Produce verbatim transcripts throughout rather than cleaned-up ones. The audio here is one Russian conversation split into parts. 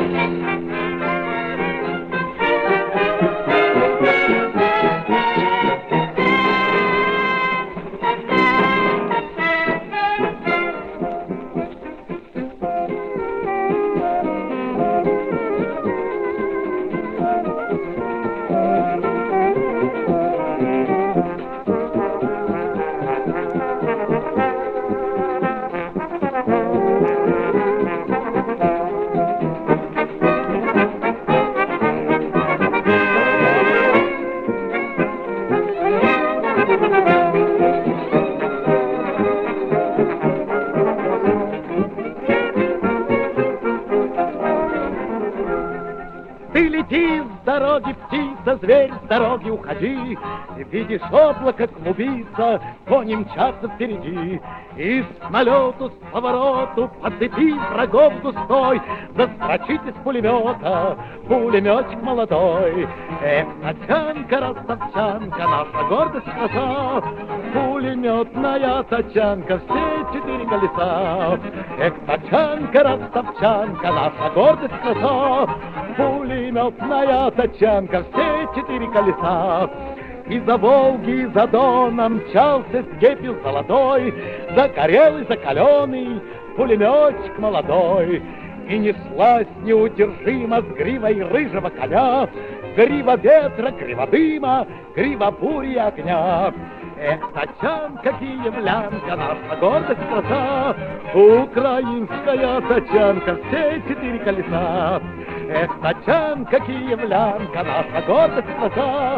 Ты лети с дороги, птица, зверь, с дороги уходи. Видишь облако клубится, кони мчатся впереди. И с налету, с повороту, по цепи врагов густой застрочит из пулемета пулеметчик молодой. Эх, тачанка, ростовчанка, наша гордость краса, пулеметная тачанка, все четыре колеса. Эх, тачанка, ростовчанка, наша гордость краса, пулеметная тачанка, все четыре колеса. Из-за Волги, за Доном мчался степью золотой, загорелый, закаленный пулеметчик молодой. И неслась неудержимо с гривой рыжего коня, грива ветра, грива дыма, грива бури огня. Эх, тачанка, киевлянка, наша гордость краса, украинская тачанка, все четыре колеса. Эх, тачанка, киевлянка, наша гордость краса,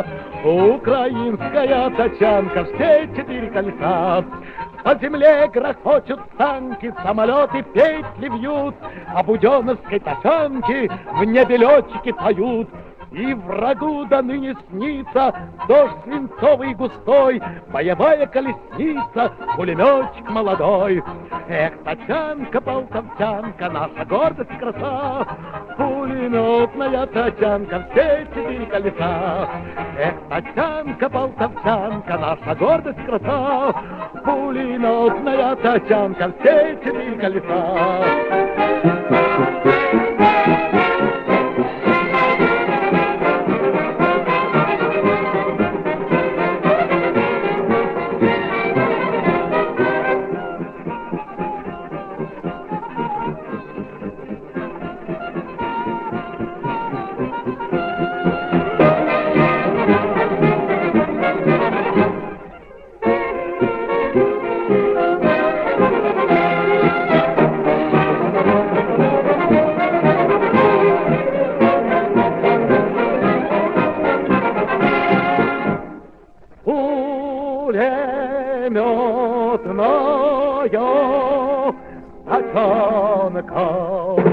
украинская тачанка, все четыре колеса. По земле грохочут танки, самолеты петли вьют, а буденовской тачанки в небе летчики поют. И врагу до ныне снится дождь свинцовый густой, боевая колесница, пулеметчик молодой. Эх, тачанка, полтавчанка, наша гордость краса, пулеметная тачанка, все четыре колеса. Эх, тачанка, полтавчанка, наша гордость краса, пулеметная тачанка, все четыре колеса. Пулеметная тачанка